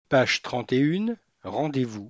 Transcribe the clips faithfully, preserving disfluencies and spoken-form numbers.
Page trente et un, rendez-vous.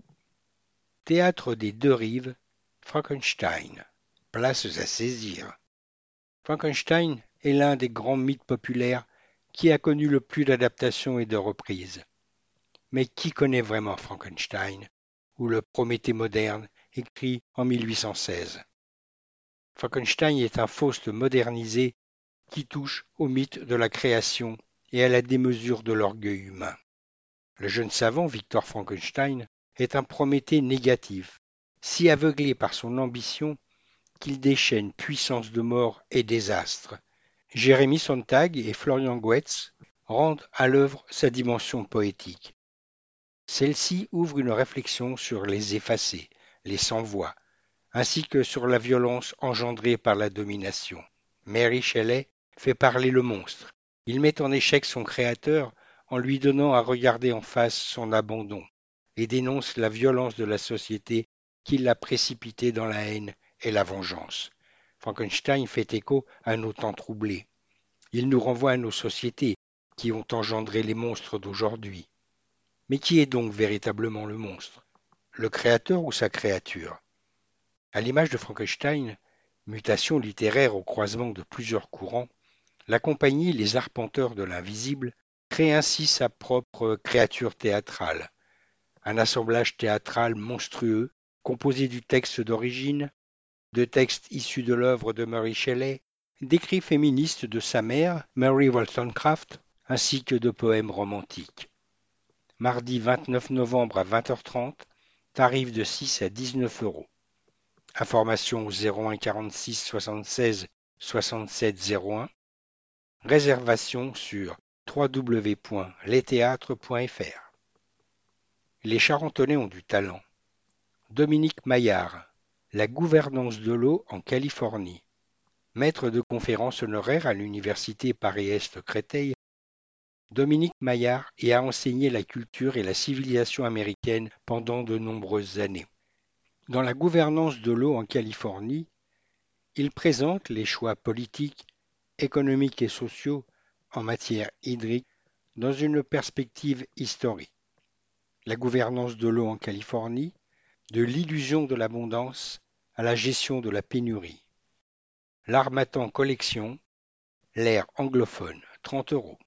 Théâtre des deux rives, Frankenstein. Places à saisir. Frankenstein est l'un des grands mythes populaires qui a connu le plus d'adaptations et de reprises. Mais qui connaît vraiment Frankenstein, ou le Prométhée moderne, écrit en mille huit cent seize? Frankenstein est un Faust modernisé qui touche au mythe de la création et à la démesure de l'orgueil humain. Le jeune savant Victor Frankenstein est un Prométhée négatif, si aveuglé par son ambition qu'il déchaîne puissance de mort et désastre. Jérémy Sontag et Florian Goetz rendent à l'œuvre sa dimension poétique. Celle-ci ouvre une réflexion sur les effacés, les sans-voix, ainsi que sur la violence engendrée par la domination. Mary Shelley fait parler le monstre. Il met en échec son créateur en lui donnant à regarder en face son abandon et dénonce la violence de la société qui l'a précipité dans la haine et la vengeance. Frankenstein fait écho à nos temps troublés. Il nous renvoie à nos sociétés qui ont engendré les monstres d'aujourd'hui. Mais qui est donc véritablement le monstre? Le créateur ou sa créature? À l'image de Frankenstein, mutation littéraire au croisement de plusieurs courants, la compagnie Les Arpenteurs de l'Invisible crée ainsi sa propre créature théâtrale, un assemblage théâtral monstrueux composé du texte d'origine, de textes issus de l'œuvre de Mary Shelley, d'écrits féministes de sa mère, Mary Wollstonecraft, ainsi que de poèmes romantiques. Mardi vingt-neuf novembre à vingt heures trente, tarif de six à dix-neuf euros. Information au zéro un quarante-six soixante-seize soixante-sept zéro un. Réservation sur w w w point les théâtres point f r. Les Charentonnais ont du talent. Dominique Maillard, la gouvernance de l'eau en Californie. Maître de conférences honoraire à l'université Paris-Est Créteil, Dominique Maillard y a enseigné la culture et la civilisation américaine pendant de nombreuses années. Dans la gouvernance de l'eau en Californie, il présente les choix politiques, économiques et sociaux en matière hydrique dans une perspective historique. La gouvernance de l'eau en Californie, de l'illusion de l'abondance à la gestion de la pénurie. L'Harmattan Collection, l'ère anglophone, trente euros.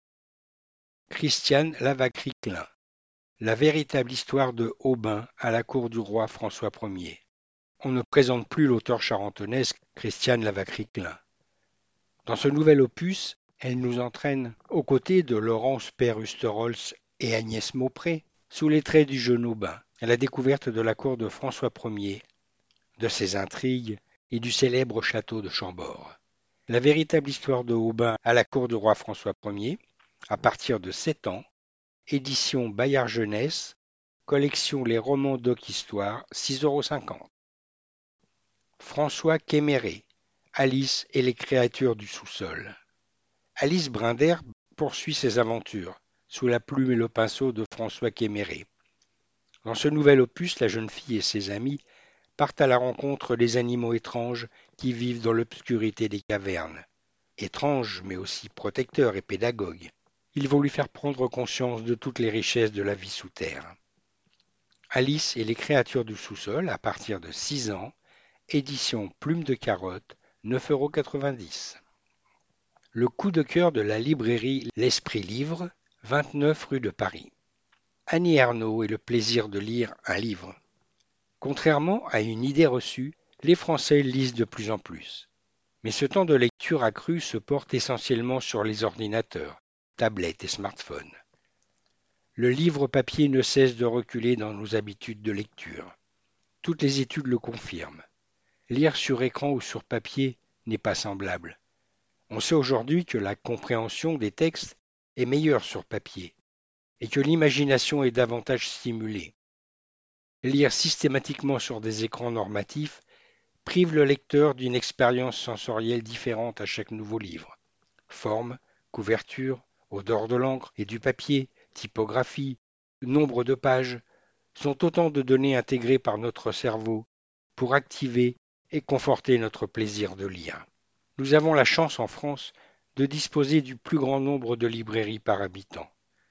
Christiane Lavacry-Klein, la véritable histoire de Aubin à la cour du roi François Ier. On ne présente plus l'auteur charentonnaise Christiane Lavacry-Klein. Dans ce nouvel opus, elle nous entraîne aux côtés de Laurence Perrusterholz et Agnès Maupré, sous les traits du jeune Aubin, à la découverte de la cour de François Ier, de ses intrigues et du célèbre château de Chambord. La véritable histoire de Aubin à la cour du roi François Ier, à partir de sept ans, édition Bayard Jeunesse, collection Les Romans Doc Histoire, six euros cinquante. François Quéméré, Alice et les créatures du sous-sol. Alice Brinder poursuit ses aventures, sous la plume et le pinceau de François Quéméré. Dans ce nouvel opus, la jeune fille et ses amis partent à la rencontre des animaux étranges qui vivent dans l'obscurité des cavernes. Étranges, mais aussi protecteurs et pédagogues. Ils vont lui faire prendre conscience de toutes les richesses de la vie sous terre. Alice et les créatures du sous-sol, à partir de six ans, édition Plume de Carotte, neuf euros quatre-vingt-dix. Le coup de cœur de la librairie L'Esprit Livre, vingt-neuf rue de Paris. Annie Ernaux et le plaisir de lire un livre. Contrairement à une idée reçue, les Français lisent de plus en plus. Mais ce temps de lecture accru se porte essentiellement sur les ordinateurs, tablettes et smartphones. Le livre papier ne cesse de reculer dans nos habitudes de lecture. Toutes les études le confirment. Lire sur écran ou sur papier n'est pas semblable. On sait aujourd'hui que la compréhension des textes est meilleure sur papier et que l'imagination est davantage stimulée. Lire systématiquement sur des écrans normatifs prive le lecteur d'une expérience sensorielle différente à chaque nouveau livre. Forme, couverture, odeur de l'encre et du papier, typographie, nombre de pages sont autant de données intégrées par notre cerveau pour activer et conforter notre plaisir de lire. Nous avons la chance en France de disposer du plus grand nombre de librairies par habitant.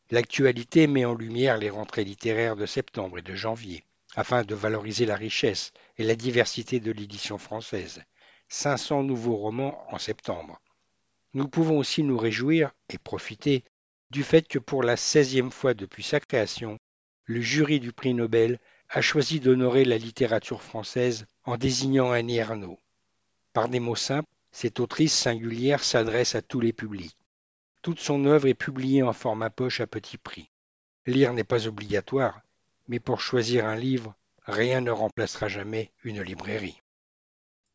L'actualité met en lumière les rentrées littéraires de septembre et de janvier, afin de valoriser la richesse et la diversité de l'édition française. cinq cents nouveaux romans en septembre. Nous pouvons aussi nous réjouir et profiter du fait que pour la seizième fois depuis sa création, le jury du prix Nobel a choisi d'honorer la littérature française en désignant Annie Ernaux. Par des mots simples, cette autrice singulière s'adresse à tous les publics. Toute son œuvre est publiée en format poche à petit prix. Lire n'est pas obligatoire, mais pour choisir un livre, rien ne remplacera jamais une librairie.